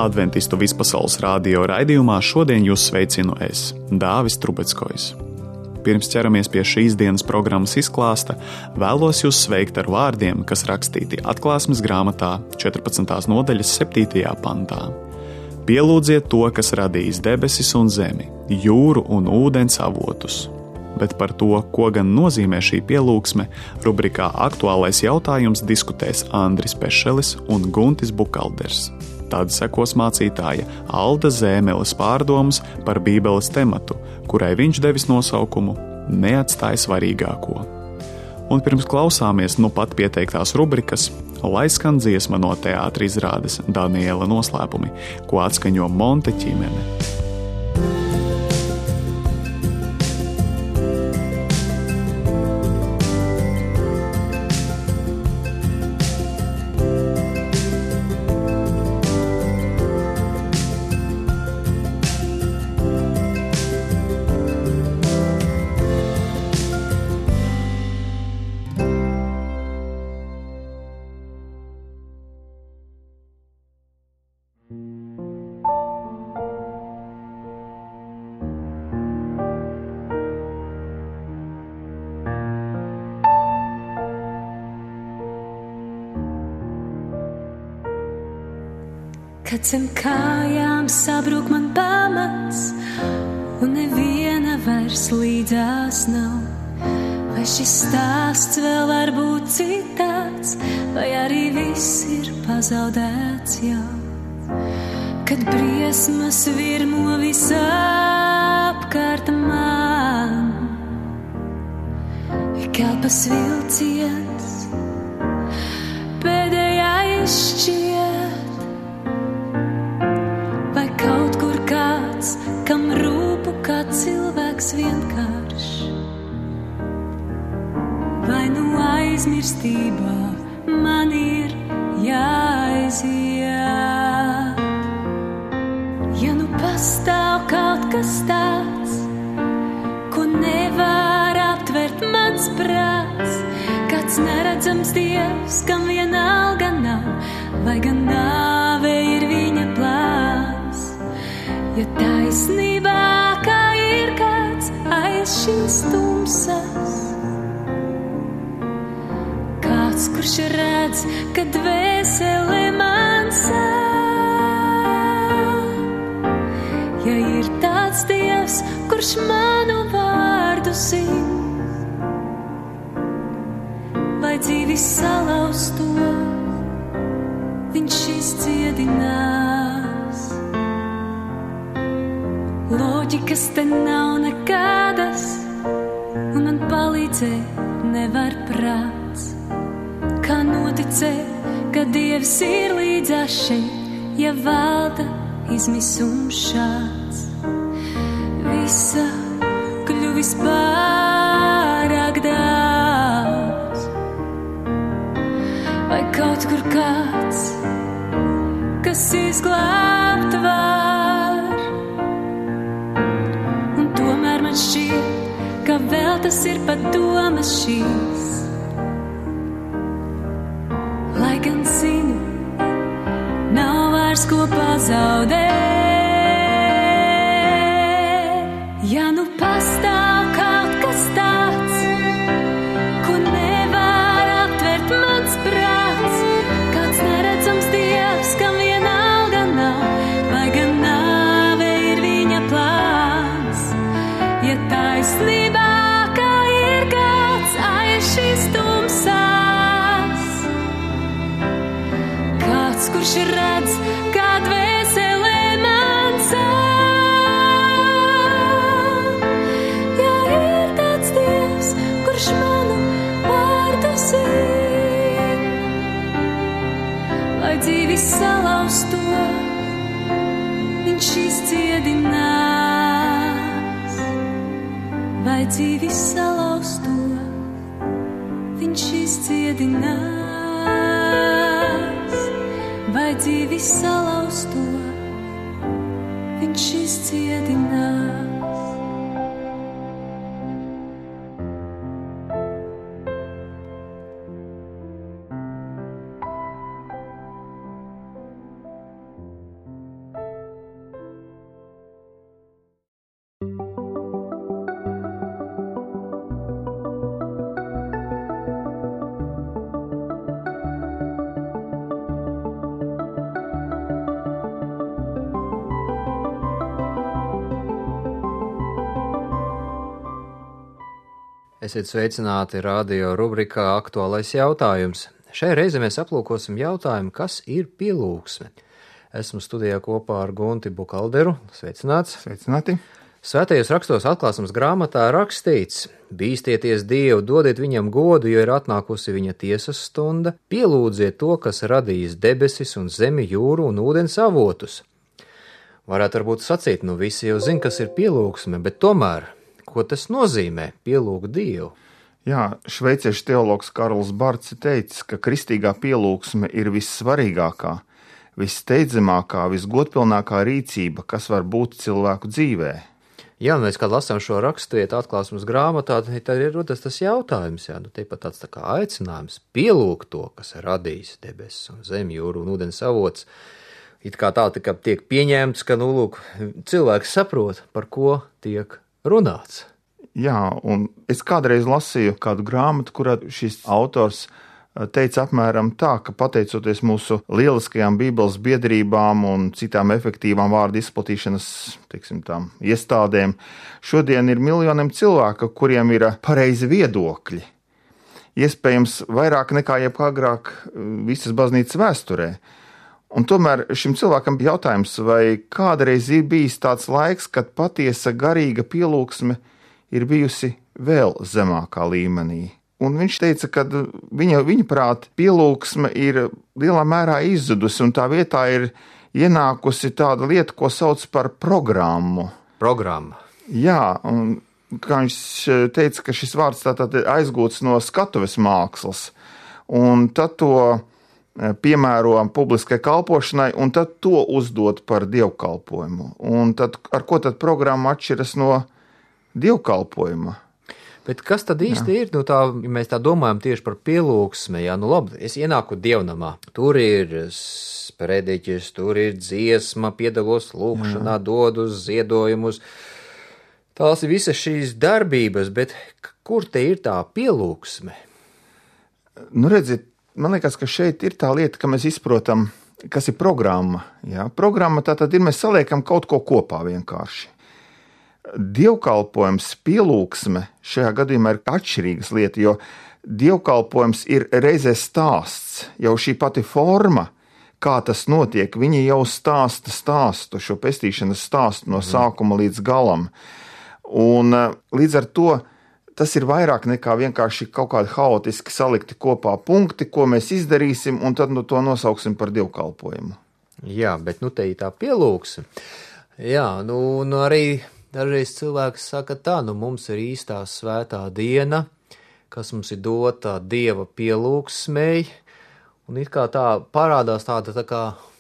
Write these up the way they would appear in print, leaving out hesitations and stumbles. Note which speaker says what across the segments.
Speaker 1: Adventistu vispasaules radio raidījumā šodien jūs sveicinu es, Dāvis Trubeckojs. Pirms ķeramies pie šīs dienas programmas izklāsta, vēlos jūs sveikt ar vārdiem, kas rakstīti Atklāsmes grāmatā 14. nodaļas 7. pantā. Pielūdziet to, kas radījis debesis un zemi, jūru un ūdens avotus. Bet par to, ko gan nozīmē šī pielūgsme, rubrikā Aktuālais jautājums diskutēs Andris Pešelis un Guntis Bukalders. Tad sekos mācītāja Alda Zēmeles pārdomas par Bībeles tematu, kurai viņš devis nosaukumu Neatstāj svarīgāko. Un pirms klausāmies nu pat pieteiktās rubrikas, lai skan dziesma no teātra izrādes Daniela noslēpumi, ko atskaņo Monte ķimene.
Speaker 2: Kad zem kājām sabrūk man pamats un neviena vairs līdzās nav, vai šis stāsts vēl var būt citāds, vai arī viss ir pazaudēts jau. Kad briesmas virmo visapkārt man, ik elpas vilciens pēdējais šķiet, vai kaut kur kāds, kam rūpu kā cilvēks vienkāršs, vai nu aizmirstībā man ir jāaiziet. Ja nu pastāv kaut kas tāds, ko nevar aptvert mans prāts, kāds neredzams Dievs, kam vienalga nav, vai gan nāve ir viņa plāns. Ja taisnībā kā ir kāds aiz šīs tumsas, kāds, kurš redz, ka dvēsele man sāp, ja ir tāds Dievs, kurš manu vārdu zin, vai dzīvi salauzto viņš izdziedinās. Loģikas te nav nekādas, un man palīdzēt nevar prāts. Kā noticēt, ka Dievs ir līdzās šeit, ja valda izmisums šāds. Visa kļuvis pārāk daudz, vai kaut kur kāds, kas izglābt var. Un tomēr man šķiet, ka vēl tas ir pat domas šīs. Lai gan zinu, nav vairs ko pazaudēt. Ja nu pastāv kaut kas tāds, ko nevar aptvert mans prāts, kāds neredzams Dievs, kam vienalga nav, vai gan nāve ir viņa plāns. Ja taisnībā kā ir kāds aiz šīs tumsās, kāds, kurš redz, kā dvēselē man sāp, ja ir tāds Dievs, kurš manu vārdu zin, lai dzīvi salauzto viņš izdziedinās, vai dzīvi salauzto viņš izdziedinās, vai dzīvi salauzto viņš izdziedinās.
Speaker 3: Esiet sveicināti radio rubrikā Aktuālais jautājums. Šai reizē mēs aplūkosim jautājumu, kas ir pielūgsme. Esmu studijā kopā ar Gunti Bukalderu. Sveicināts!
Speaker 4: Sveicināti!
Speaker 3: Svētajos rakstos atklāsmes grāmatā rakstīts: bīstieties Dievu, dodiet viņam godu, jo ir atnākusi viņa tiesas stunda, pielūdziet to, kas radījis debesis un zemi, jūru un ūdens avotus. Varētu varbūt sacīt, visi jau zina, kas ir pielūgsme, bet tomēr, ko tas nozīmē pielūgt Dievu?
Speaker 4: Jā, šveiciešu teologs Karls Barts ir teicis, ka kristīgā pielūgsme ir vissvarīgākā, vissteidzamākā, visgodpilnākā rīcība, kas var būt cilvēku dzīvē.
Speaker 3: Jā, mēs, kad lasām šo raksturvietu atklāsmes grāmatā, tad ir rodas tas jautājums, te pat tāds tā kā aicinājums pielūgt to, kas ir radījis debesis un zemi, jūru un ūdens avots. It kā tā tiek pieņemts, ka, cilvēks saprot, par ko tiek runāts.
Speaker 4: Jā, un es kādreiz lasīju kādu grāmatu, kurā šis autors teica apmēram tā, ka pateicoties mūsu lieliskajām Bībeles biedrībām un citām efektīvām vārdu izplatīšanas, iestādēm, šodien ir miljoniem cilvēku, kuriem ir pareizi viedokļi. Iespējams, vairāk nekā jebkāgrāk visas baznīcas vēsturē. Un tomēr šim cilvēkam bija jautājums, vai kādreiz ir bijis tāds laiks, kad patiesa garīga pielūgsme ir bijusi vēl zemākā līmenī. Un viņš teica, ka viņa prāt pielūgsme ir lielā mērā izzudusi, un tā vietā ir ienākusi tāda lieta, ko sauc par programmu.
Speaker 3: Programma.
Speaker 4: Jā, un kā viņš teica, ka šis vārds tātad ir aizgūts no skatuves mākslas, un tad to piemēro publiskai kalpošanai, un tad to uzdot par dievkalpojumu. Un tad, ar ko tad programma atšķiras no dievkalpojuma?
Speaker 3: Bet kas tad īsti ir? Ja mēs tā domājam tieši par pielūgsmi. Labi, es ienāku dievnamā. Tur ir sprediķis, tur ir dziesma, piedalos lūkšanā, dodu ziedojumus. Tās ir visas šīs darbības, bet kur te ir tā pielūgsme?
Speaker 4: Redziet, man liekas, ka šeit ir tā lieta, ka mēs izprotam, kas ir programma. Jā, programma tātad ir, mēs saliekam kaut ko kopā vienkārši. Dievkalpojums, pielūgsme šajā gadījumā ir atšķirīgas lieta, jo dievkalpojums ir reizē stāsts, jau šī pati forma, kā tas notiek, viņi jau stāsta stāstu, šo pestīšanas stāstu no sākuma līdz galam. Un līdz ar to tas ir vairāk nekā vienkārši kaut kādi haotiski salikti kopā punkti, ko mēs izdarīsim, un tad to nosauksim par dievkalpojumu.
Speaker 3: Jā, bet te ir tā pielūgsme. Jā, arī dažreiz cilvēks saka tā, mums ir īstā svētā diena, kas mums ir dota Dieva pielūgsmei, un it kā tā parādās tāda tā kā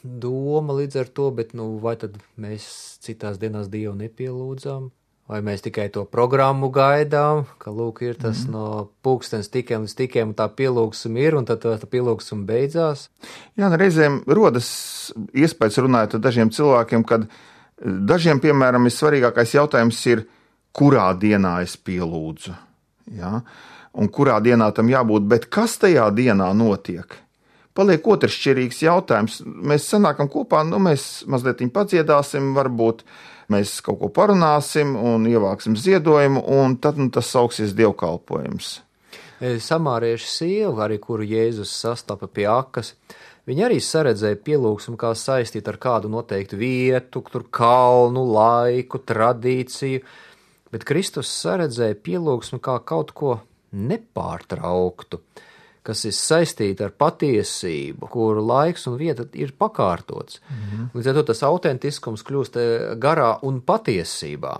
Speaker 3: doma līdz ar to, bet vai tad mēs citās dienās Dievu nepielūdzam? Vai mēs tikai to programmu gaidām, ka ir tas no pulkstens tikiem līdz tikiem, un tā pielūgsme ir, un tad tā pielūgsme beidzās? Jā,
Speaker 4: reizēm rodas iespējas runājot ar dažiem cilvēkiem, kad dažiem, piemēram, svarīgākais jautājums ir, kurā dienā es pielūdzu, ja? Un kurā dienā tam jābūt, bet kas tajā dienā notiek? Paliek otršķirīgs jautājums. Mēs sanākam kopā, mēs mazliet padziedāsim, varbūt mēs kaut ko parunāsim un ievāksim ziedojumu, un tad tas sauksies dievkalpojums.
Speaker 3: Samārieša sieva, arī kuru Jēzus sastapa pie akas, viņa arī saredzēja pielūgsmu kā saistīt ar kādu noteiktu vietu, tur kalnu, laiku, tradīciju, bet Kristus saredzēja pielūgsmu kā kaut ko nepārtrauktu, kas ir saistīta ar patiesību, kuru laiks un vieta ir pakārtots. Līdz ar to tas autentiskums kļūst garā un patiesībā.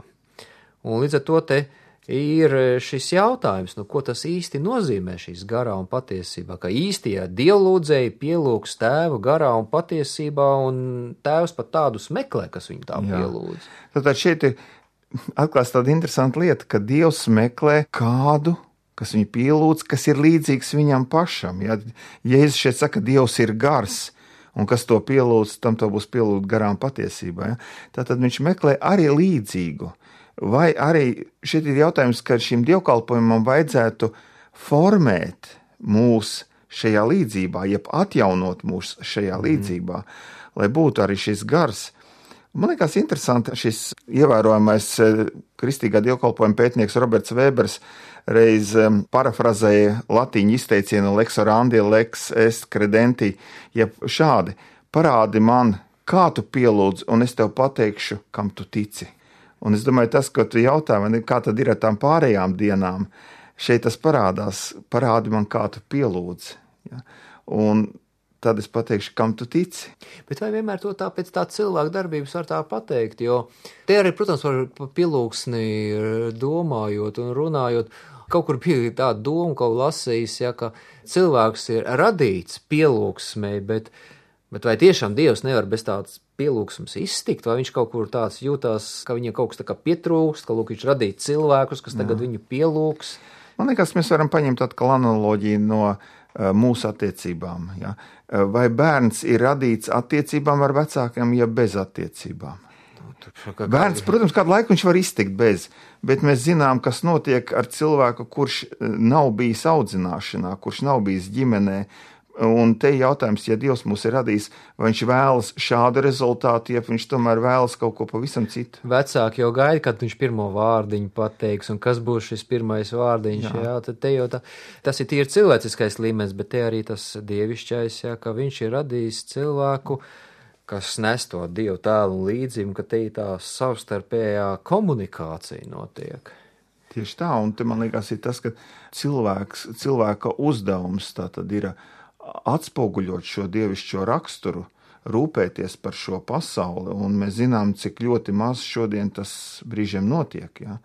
Speaker 3: Un līdz ar to te ir šis jautājums, ko tas īsti nozīmē šīs garā un patiesībā, ka īstie dievlūdzēji pielūgs Tēvu garā un patiesībā, un Tēvs pat tādus meklē, kas viņu tā pielūdz.
Speaker 4: Tātad šeit ir atklāts tāda interesanta lieta, ka Dievs meklē kādu, kas viņu pielūdz, kas ir līdzīgs viņam pašam. Ja Jēzus šeit saka, Dievs ir gars, un kas to pielūdz, tam to būs pielūgt garām patiesībā. Ja? Tātad viņš meklē arī līdzīgu. Vai arī šeit ir jautājums, ka šim dievkalpojumam vajadzētu formēt mūs šajā līdzībā, jeb atjaunot mūs šajā līdzībā, lai būtu arī šis gars. Man liekas interesanti šis ievērojamais kristīgā dievkalpojuma pētnieks Roberts Vēbers reiz parafrazēja latīņu izteicienu lex orandi, lex est credenti, jeb šādi: parādi man, kā tu pielūdz, un es tev pateikšu, kam tu tici. Un es domāju, tas, ko tu jautā, kā tad ir ar tām pārējām dienām, šeit tas parādās, parādi man, kā tu pielūdz. Ja? Un tad es pateikšu, kam tu tici.
Speaker 3: Bet vai vienmēr to tā pēc tā cilvēka darbības var tā pateikt? Jo te arī, protams, par pielūgsni domājot un runājot, kaut kur bija tāda doma, ko lasījis, ja, ka cilvēks ir radīts pielūgsmei, bet vai tiešām Dievs nevar bez tādas pielūgsmes iztikt, vai viņš kaut kur tāds jūtās, ka viņam kaut kas tā kā pietrūkst, ka lūk, viņš radīt cilvēkus, kas tagad viņu pielūgs?
Speaker 4: Man liekas, mēs varam paņemt atkal analoģiju no mūsu attiecībām. Ja? Vai bērns ir radīts attiecībām ar vecākiem, ja bez attiecībām? Bērns, protams, kādu laiku viņš var iztikt bez, bet mēs zinām, kas notiek ar cilvēku, kurš nav bijis audzināšanā, kurš nav bijis ģimenē. Un te jautājums, ja Dievs mūs ir radījis, vai viņš vēlas šādu rezultātu, ja viņš tomēr vēlas kaut ko pavisam citu.
Speaker 3: Vecāki jau gaida, kad viņš pirmo vārdiņu pateiks, un kas būs šis pirmais vārdiņš. Jā, tad te jau tas ir tīri cilvēciskais līmenis, bet te arī tas dievišķais, jā, ka viņš ir radījis cilvēku, kas nes to Dievu tēlu un līdzību, ka te ir tā savstarpējā komunikācija notiek.
Speaker 4: Tieši tā, un te man liekas ir tas, ka cilvēka uzdevums tā tad ir atspoguļot šo dievišķo raksturu, rūpēties par šo pasauli, un mēs zinām, cik ļoti maz šodien tas brīžiem notiek. Ja?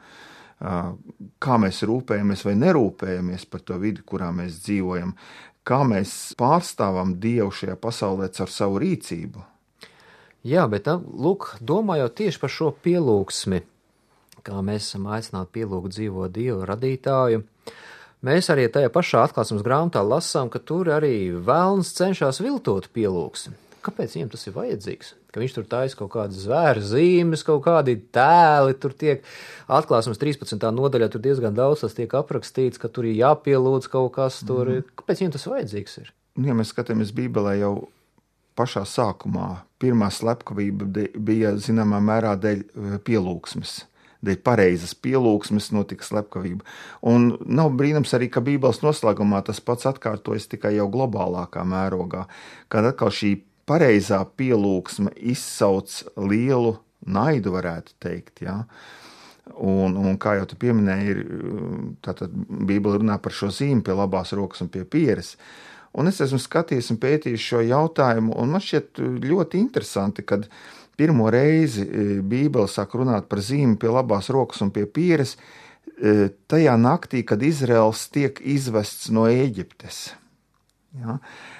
Speaker 4: Kā mēs rūpējamies vai nerūpējamies par to vidi, kurā mēs dzīvojam, kā mēs pārstāvam Dievu šajā pasaulē caur savu rīcību.
Speaker 3: Jā, bet lūk, domājot tieši par šo pielūgsmi, kā mēs esam aicināti pielūgt dzīvo Dievu radītāju, mēs arī tajā pašā atklāsmes grāmatā lasām, ka tur arī velns cenšas viltot pielūgsmi. Kāpēc viņam tas ir vajadzīgs? Ka viņš tur taisa kaut kādas zvēru zīmes, kaut kādi tēli, tur tiek atklāsmes 13. nodaļā, tur diezgan daudz tas tiek aprakstīts, ka tur ir jāpielūdz kaut kas tur. Kāpēc viņam tas vajadzīgs ir?
Speaker 4: Ja mēs skatāmies Bībelē jau pašā sākumā, pirmā slepkavība bija zināmā mērā dēļ pielūgsmes. Dēļ pareizas pielūgsmes notika slepkavība. Un nav brīnums arī, ka Bībeles noslēgumā tas pats atkārtojas tikai jau globālākā mērogā, kad atkal šī pareizā pielūgsme izsauc lielu naidu, varētu teikt. Ja? Un kā jau tu pieminēji, tātad Bībele runā par šo zīmi pie labās rokas un pie pieres. Un es esmu skatījies un pētījis šo jautājumu, un man šķiet ļoti interesanti, kad pirmo reizi Bībele sāk runāt par zīmi pie labās rokas un pie pieres tajā naktī, kad Izraels tiek izvests no Ēģiptes. Ja?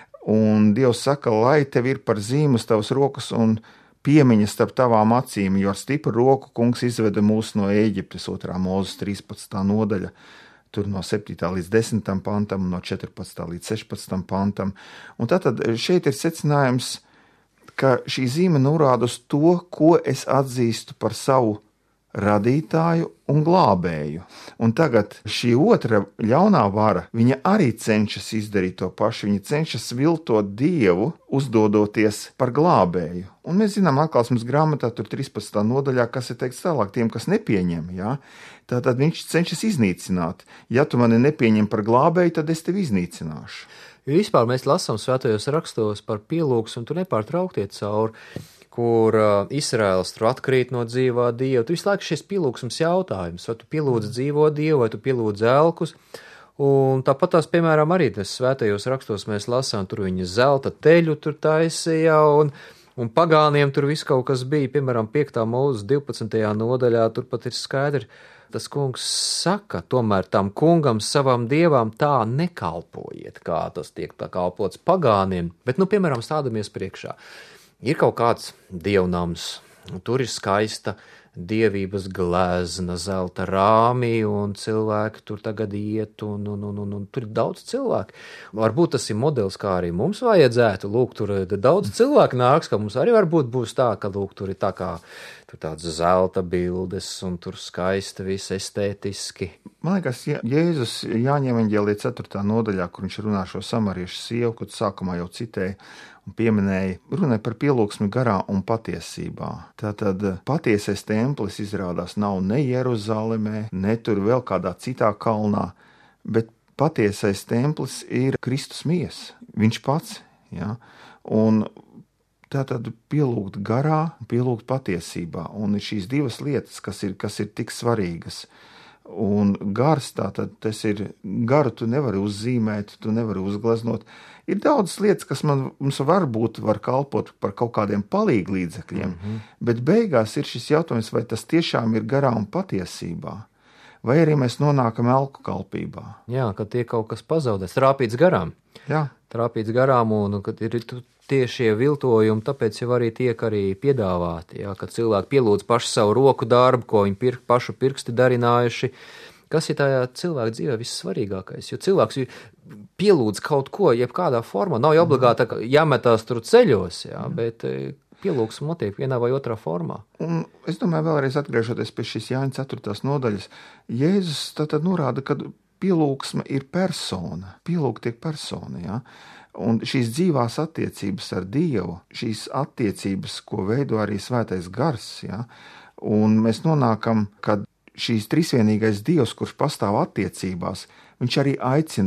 Speaker 4: Un Dievs saka, lai tev ir par zīmes tavas rokas un piemiņas starp tavām acīm, jo ar stipru roku kungs izveda mūs no Ēģiptes, 2. Mūzes 13. nodaļa, tur no 7. līdz 10. pantam, no 14. līdz 16. pantam. Un tātad šeit ir secinājums, ka šī zīme norāda uz to, ko es atzīstu par savu radītāju un glābēju. Un tagad šī otra ļaunā vara, viņa arī cenšas izdarīt to pašu, viņa cenšas viltot Dievu, uzdodoties par glābēju. Un mēs zinām atklāsmes grāmatā, tur 13. nodaļā, kas ir teikts tālāk tiem, kas nepieņem. Ja? Tātad viņš cenšas iznīcināt. Ja tu mani nepieņem par glābēju, tad es tevi iznīcināšu.
Speaker 3: Jo vispār mēs lasām svētajos rakstos par pielūgsmu, un tu nepārtraukti iet cauri, kur Izraels tur atkrīt no dzīvā Dieva. Tu visu laiku šis pielūgsmes jautājums, vai tu pielūdz dzīvo Dievu, vai tu pielūdz elkus. Un tāpat tās, piemēram, arī tas svētajos rakstos mēs lasām, tur viņa zelta teļu tur taisīja, un pagāniem tur viss kaut kas bija, piemēram, 5. mūzes 12. nodaļā, tur pat ir skaidri. Tas kungs saka, tomēr tam kungam, savam dievam tā nekalpojiet, kā tas tiek tā kalpots pagāniem, bet, piemēram, stādamies priekšā. Ir kaut kāds dievnams, tur ir skaista dievības glezna, zelta rāmī, un cilvēki tur tagad iet, un tur ir daudz cilvēku. Varbūt tas ir modelis, kā arī mums vajadzētu, lūk, tur daudz cilvēku nāks, ka mums arī varbūt būs tā, ka, lūk, tur ir tā kā tur tāds zelta bildes, un tur skaisti, viss estētiski.
Speaker 4: Man liekas, Jēzus Jāņa evaņģēlijā 4. nodaļā, kur viņš runā šo samariešu sievu, kad sākumā jau citēja, un runāja par pielūgsmi garā un patiesībā. Tātad patiesais templis izrādās nav ne Jeruzalemē, ne tur vēl kādā citā kalnā, bet patiesais templis ir Kristus miesa, viņš pats. Ja? Un tātad pielūgt garā, pielūgt patiesībā. Un šīs divas lietas, kas ir tik svarīgas. Un gars, tātad tas ir, garu tu nevari uzzīmēt, tu nevari uzgleznot. Ir daudzas lietas, kas mums varbūt var kalpot par kaut kādiem palīglīdzekļiem, bet beigās ir šis jautājums, vai tas tiešām ir garā un patiesībā. Vai arī mēs nonākam elku kalpībā.
Speaker 3: Jā, kad tiek kaut kas pazaudēts, trāpīts garām.
Speaker 4: Jā.
Speaker 3: Trāpīts garām, un kad ir tiešie viltojumi, tāpēc jau arī tiek arī piedāvāti, jā, kad cilvēki pielūdz pašu savu roku darbu, ko viņi pašu pirksti darinājuši. Kas ir tajā cilvēka dzīvē vissvarīgākais? Jo cilvēks pielūdz kaut ko, jebkādā formā, nav jau obligāti jāmetās tur ceļos, jā, bet pielūgsme notiek vienā vai otrā formā.
Speaker 4: Un es domāju, vēlreiz atgriežoties pie šīs Jāņa 4. nodaļas, Jēzus tad norāda, ka pielūgsme ir persona, pielūgt tiek persona, ja? Un šīs dzīvās attiecības ar Dievu, šīs attiecības, ko veido arī svētais gars, ja? Un mēs nonākam, kad šīs trīsvienīgais Dievs, kurš pastāv attiecībās, viņš arī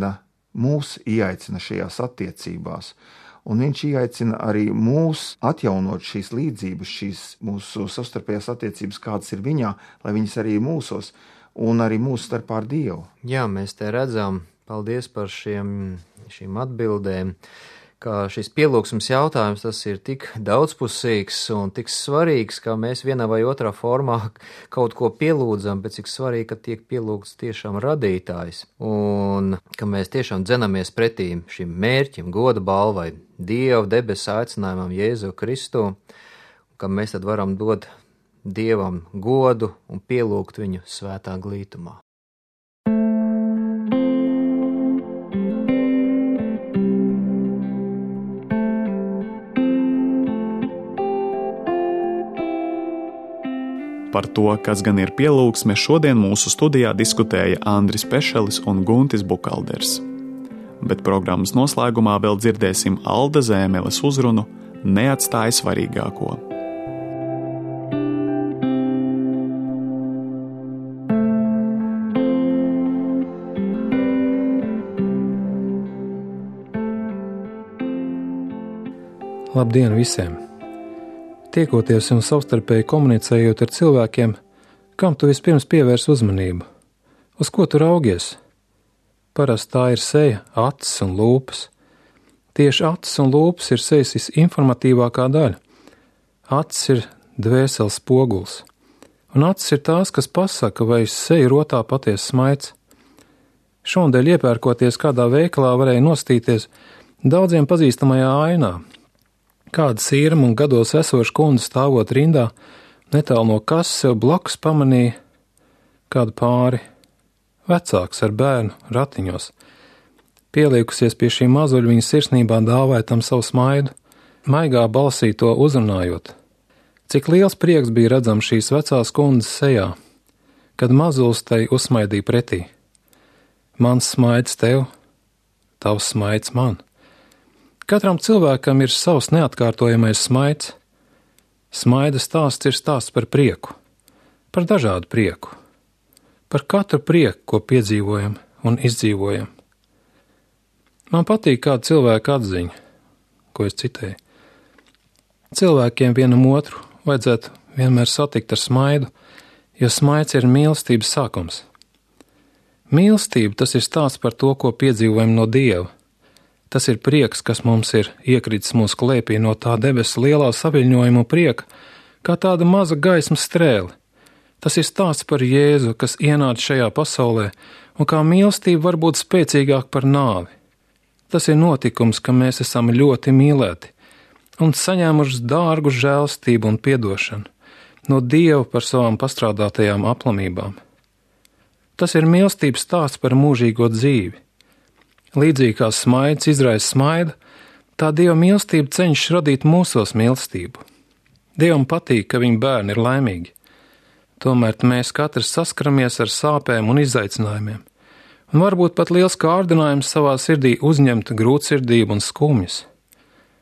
Speaker 4: ieaicina šajās attiecībās. Un viņš ieaicina arī mūs atjaunot šīs līdzības, šīs mūsu savstarpējās attiecības, kādas ir viņā, lai viņas arī ir mūsos un arī mūsu starpā ar Dievu.
Speaker 3: Jā, mēs te redzam, paldies par šīm atbildēm, ka šis pielūgsmes jautājums tas ir tik daudzpusīgs un tik svarīgs, ka mēs vienā vai otrā formā kaut ko pielūdzam, bet cik svarīgi, ka tiek pielūgts tiešām radītājs un ka mēs tiešām dzenamies pretī šim mērķim, goda balvai, Dieva debesu aicinājumam Jēzu Kristu, un ka mēs tad varam dot Dievam godu un pielūgt viņu svētā glītumā.
Speaker 1: Par to, kas gan ir pielūgsme, šodien mūsu studijā diskutēja Andris Pešelis un Guntis Bukalders. Bet programmas noslēgumā vēl dzirdēsim Alda Zēmeles uzrunu Neatstāj svarīgāko.
Speaker 5: Labdien visiem! Tiekoties un savstarpēji komunicējot ar cilvēkiem, kam tu vispirms pievērs uzmanību? Uz ko tu raugies? Parasti tā ir seja, acis un lūpas. Tieši acis un lūpas ir sejas visinformatīvākā daļa. Acis ir dvēseles spoguls. Un acis ir tās, kas pasaka, vai uz seju rotā patiesa smaids. Šodien iepērkoties kādā veikalā varēja nostīties daudziem pazīstamajā ainā. Kāda sīrama un gados esoša kundze stāvot rindā, netālu no kases sev blakus pamanīja kādu pāri, vecāks ar bērnu ratiņos. Pieliekusies pie šī mazuļa, viņa sirsnībā dāvāja tam savu smaidu, maigā balsī to uzrunājot. Cik liels prieks bija redzams šīs vecās kundzes sejā, kad mazulis tai uzsmaidīja pretī. Mans smaids tev, tavs smaids man. Katram cilvēkam ir savs neatkārtojamais smaids. Smaida stāsts ir stāsts par prieku, par dažādu prieku, par katru prieku, ko piedzīvojam un izdzīvojam. Man patīk kāda cilvēka atziņa, ko es citēju. Cilvēkiem vienam otru vajadzētu vienmēr satikt ar smaidu, jo smaids ir mīlestības sākums. Mīlestība tas ir stāsts par to, ko piedzīvojam no Dieva. Tas ir prieks, kas mums ir iekritis mūsu klēpī no tā debesu lielā saviļņojuma prieka, kā tāda maza gaismas strēle. Tas ir stāsts par Jēzu, kas ienāca šajā pasaulē, un kā mīlestība var būt spēcīgāka par nāvi. Tas ir notikums, ka mēs esam ļoti mīlēti un saņēmuši dārgu žēlstību un piedošanu no Dieva par savām pastrādātajām aplamībām. Tas ir mīlestības stāsts par mūžīgo dzīvi. Līdzīgi kā smaids izraisa smaidu, tā Dieva mīlestība cenšas radīt mūsos mīlestību. Dievam patīk, ka viņa bērni ir laimīgi. Tomēr mēs katrs saskaramies ar sāpēm un izaicinājumiem, un varbūt pat liels kārdinājums savā sirdī uzņemt grūtsirdību un skumjas.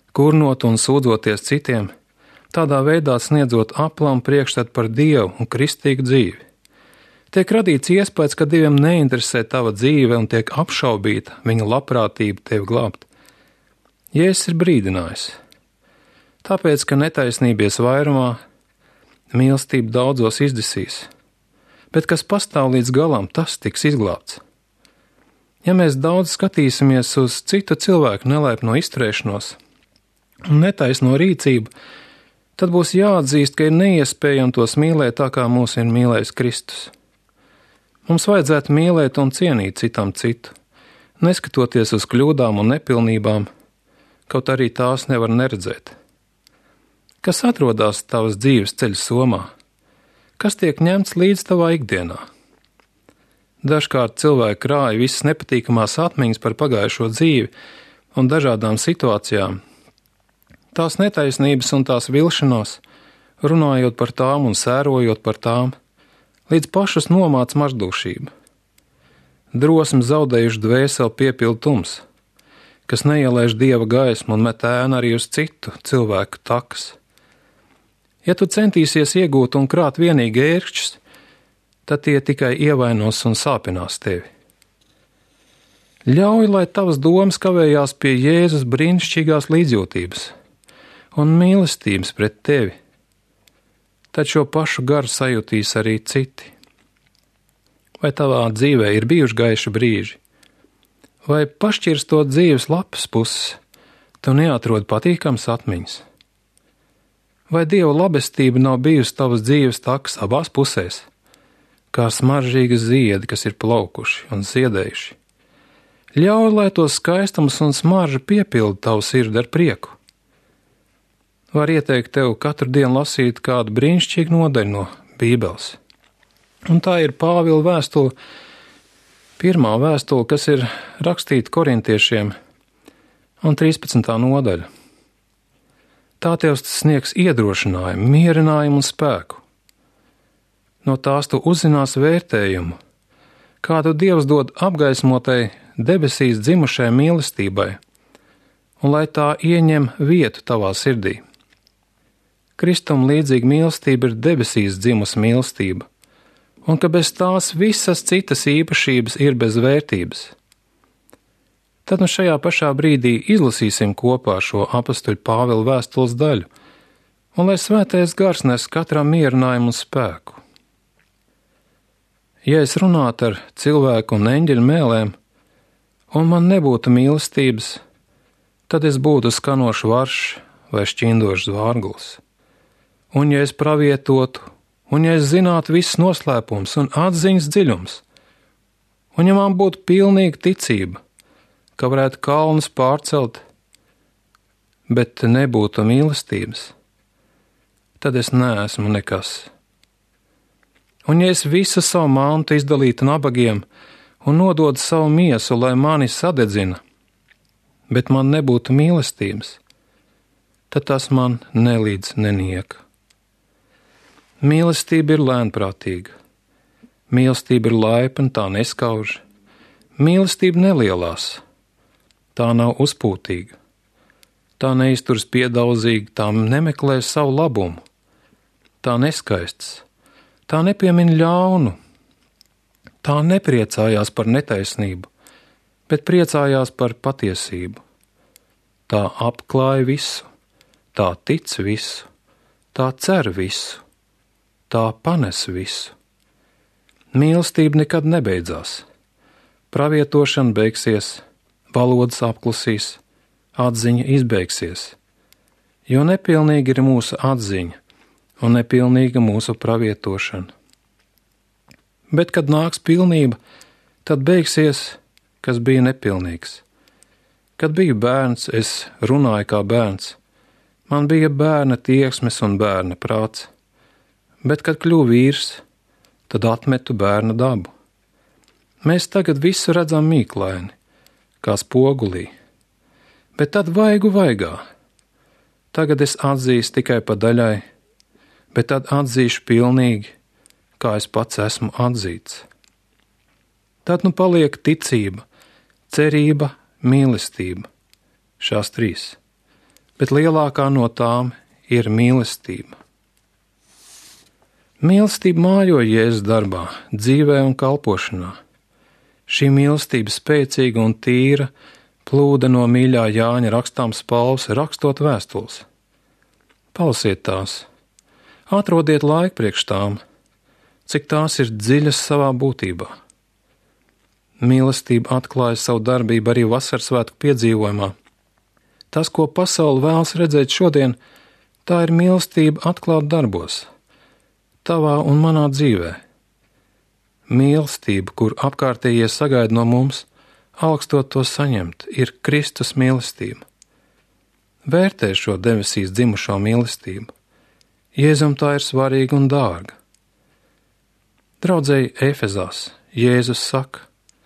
Speaker 5: kurnot un sūdzoties citiem, tādā veidā sniedzot aplam priekšstatu par Dievu un kristīgu dzīvi. Tiek radīts iespējas, ka Dievam neinteresē tava dzīve un tiek apšaubīta viņa labprātība tevi glābt. Jēzus ir brīdinājis. Tāpēc, ka netaisnībies vairumā, mīlestība daudzos izdisīs, bet kas pastāv līdz galam, tas tiks izglābts. Ja mēs daudz skatīsimies uz citu cilvēku nelaipno izturēšanos un netaisno rīcību, tad būs jāatzīst, ka ir neiespējami tos mīlēt tā, kā mūs ir mīlējis Kristus. Mums vajadzētu mīlēt un cienīt citam citu, neskatoties uz kļūdām un nepilnībām, kaut arī tās nevar neredzēt. Kas atrodas tavas dzīves ceļa somā? Kas tiek ņemts līdz tavā ikdienā? Dažkārt cilvēki krāja visas nepatīkamās atmiņas par pagājušo dzīvi un dažādām situācijām. Tās netaisnības un tās vilšanās, runājot par tām un sērojot par tām, līdz pašas nomāc maždūšība. Drosmi zaudējuši dvēseli piepilda tums, kas neielaiž Dieva gaismu un met ēnu arī uz citu cilvēku takas. Ja tu centīsies iegūt un krāt vienīgi ērkšķus, tad tie tikai ievainos un sāpinās tevi. Ļauj, lai tavas domas kavējās pie Jēzus brīnišķīgās līdzjūtības un mīlestības pret tevi, tad šo pašu garu sajūtīs arī citi. Vai tavā dzīvē ir bijuši gaiši brīži? Vai pašķirstot dzīves lapas puses, tu neatrod patīkams atmiņas? Vai Dieva labestība nav bijusi tavas dzīves takas abās pusēs, kā smaržīgi ziedi, kas ir plaukuši un ziedējuši? Ļauj, lai to skaistums un smarža piepilda tavu sirdi ar prieku. Var ieteikt tev katru dienu lasīt kādu brīnišķīgu nodaļu no Bībeles. Un tā ir Pāvila vēstule, pirmā vēstule, kas ir rakstīta korintiešiem, un 13. nodaļa. Tā tev sniegs iedrošinājumu, mierinājumu un spēku. No tās tu uzzinās vērtējumu, kādu Dievs dod apgaismotai debesīs dzimušai mīlestībai, un lai tā ieņem vietu tavā sirdī. Kristum līdzīga mīlestība ir debesīs dzimusi mīlestība, un ka bez tās visas citas īpašības ir bez vērtības. Tad nu šajā pašā brīdī izlasīsim kopā šo apustuļa Pāvila vēstules daļu, un lai svētais gars nes katram mierinājumu un spēku. Ja es runātu ar cilvēku un eņģeļu mēlēm, un man nebūtu mīlestības, tad es būtu skanošs varš vai šķindošs zvārgulis. Un ja es pravietotu, un ja es zinātu visus noslēpums un atziņas dziļums, un ja man būtu pilnīga ticība, ka varētu kalnus pārcelt, bet nebūtu mīlestības, tad es neesmu nekas. Un ja es visu savu mantu izdalītu nabagiem un nododu savu miesu, lai mani sadedzina, bet man nebūtu mīlestības, tad tas man nelīdz nenieka. Mīlestība ir lēnprātīga, mīlestība ir laipna, tā neskauž, mīlestība nelielās, tā nav uzpūtīga, tā neizturas piedaudzīgi, tā nemeklē savu labumu, tā neskaists, tā nepiemin ļaunu, tā nepriecājās par netaisnību, bet priecājās par patiesību. Tā apklāj visu, tā tic visu, tā cer visu, tā panes visu. Mīlestība nekad nebeidzās. Pravietošana beigsies, valodas apklusīs, atziņa izbeigsies, jo nepilnīga ir mūsu atziņa un nepilnīga mūsu pravietošana. Bet, kad nāks pilnība, tad beigsies, kas bija nepilnīgs. Kad biju bērns, es runāju kā bērns, man bija bērna tieksmes un bērna prāts, bet, kad kļuvu vīrs, tad atmetu bērna dabu. Mēs tagad visu redzam mīklaini, kā spogulī, bet tad vaigu vaigā. Tagad es atzīstu tikai pa daļai, bet tad atzīšu pilnīgi, kā es pats esmu atzīts. Tad nu paliek ticība, cerība, mīlestība, šās trīs. bet lielākā no tām ir mīlestība. Mīlestība mājo Jēzus darbā, dzīvē un kalpošanā. Šī mīlestība spēcīga un tīra plūda no mīļā Jāņa rakstām spalvas, rakstot vēstules. Palasiet tās, atrodiet laiku priekš tām, cik tās ir dziļas savā būtībā. Mīlestība atklāja savu darbību arī vasarsvētku piedzīvojumā. Tas, ko pasaule vēlas redzēt šodien, tā ir mīlestība atklāt darbos, tavā un manā dzīvē. Mīlestība, kur apkārtējie sagaida no mums, augstot to saņemt, ir Kristus mīlestība. Vērtē šo debesīs dzimušo mīlestību. Jēzum tā ir svarīga un dārga. Draudzēji Efezās Jēzus saka: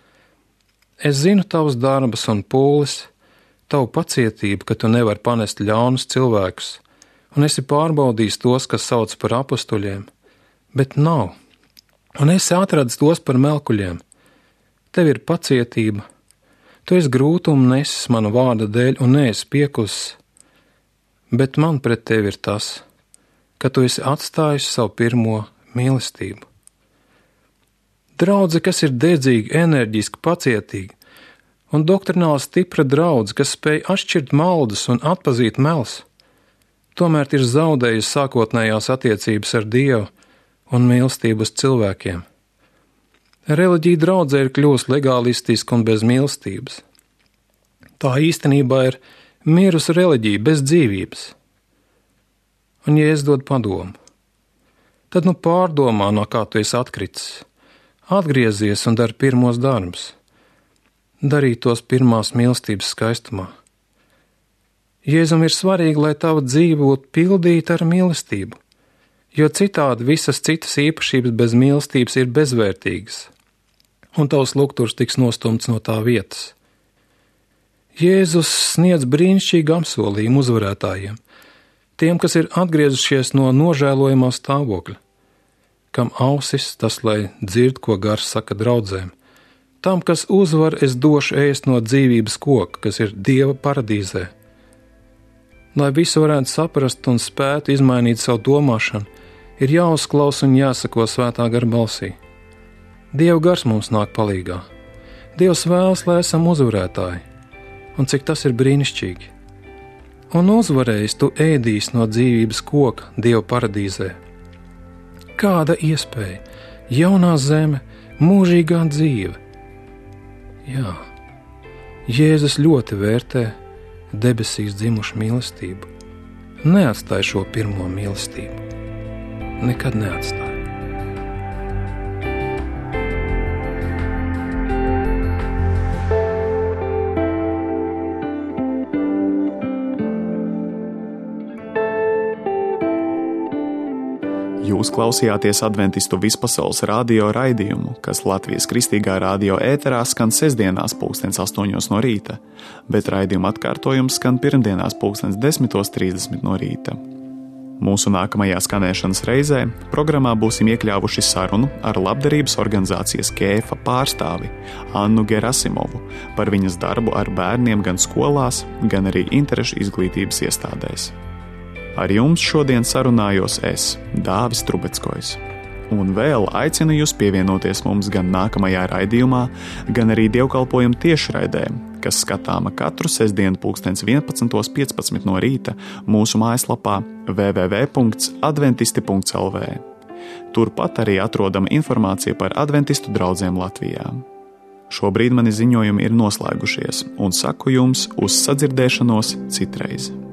Speaker 5: Es zinu tavus darbus un pūles, tavu pacietību, ka tu nevari panest ļaunus cilvēkus, un esi pārbaudījis tos, kas sauc par apustuļiem, bet nav, un esi atradis tos par melkuļiem. Tev ir pacietība, tu esi grūtumu nesis mana vārda dēļ un neesi piekusis, bet man pret tevi ir tas, ka tu esi atstājis savu pirmo mīlestību. Draudze, kas ir dedzīga, enerģiska, pacietīga, un doktrināli stipra draudze, kas spēj atšķirt maldus un atpazīt mels, tomēr ir zaudējusi sākotnējās attiecības ar Dievu un mīlestību uz cilvēkiem. Reliģija draudzē ir kļuvusi legālistiska un bez mīlestības. Tā īstenībā ir mirusi reliģija bez dzīvības. Un Jēzus dod padomu. Tad pārdomā, no kā tu esi atkritis. Atgriezies un dari pirmos darbus. Darīt tos pirmās mīlestības skaistumā. Jēzum ir svarīgi, lai tava dzīve būtu pildīta ar mīlestību, jo citādi visas citas īpašības bez mīlestības ir bezvērtīgas, un tavs lukturs tiks nostumts no tā vietas. Jēzus sniedz brīnišķīgu apsolījumu uzvarētājiem, tiem, kas ir atgriezušies no nožēlojamā stāvokļa, kam ausis, tas lai dzird, ko Gars saka draudzēm. Tam, kas uzvar, es došu ēst no dzīvības koka, kas ir Dieva paradīzē. Lai visu varētu saprast un spētu izmainīt savu domāšanu, ir jāuzklaus un jāsako svētā gara balsī. Dieva gars mums nāk palīgā. Dievs vēlas, lai esam uzvarētāji, un cik tas ir brīnišķīgi. Un uzvarējis tu ēdīs no dzīvības koka Dieva paradīzē. Kāda iespēja, jaunā zeme, mūžīgā dzīve. Jā, Jēzus ļoti vērtē debesīs dzimušu mīlestību. Neatstāj šo pirmo mīlestību. Nekad neatstāj.
Speaker 1: Jūs klausījāties Adventistu vispasaules radio raidījumu, kas Latvijas Kristīgā radio ēterā skan sestdienās 8:00 no rīta, bet raidījuma atkārtojums skan pirmdienās 10:30 no rīta. Mūsu nākamajā skanēšanas reizē programmā būsim iekļāvuši sarunu ar labdarības organizācijas Kēfa pārstāvi Annu Gerasimovu par viņas darbu ar bērniem gan skolās, gan arī interešu izglītības iestādēs. Ar jums šodien sarunājos es, Dāvis Trubeckojs. Un vēl aicinu jūs pievienoties mums gan nākamajā raidījumā, gan arī dievkalpojuma tiešraidē, kas skatāma katru sestdienu 11:15 no rīta mūsu mājaslapā www.adventisti.lv. Turpat arī atrodama informācija par adventistu draudzēm Latvijā. Šobrīd mani ziņojumi ir noslēgušies, un saku jums uz sadzirdēšanos citreiz.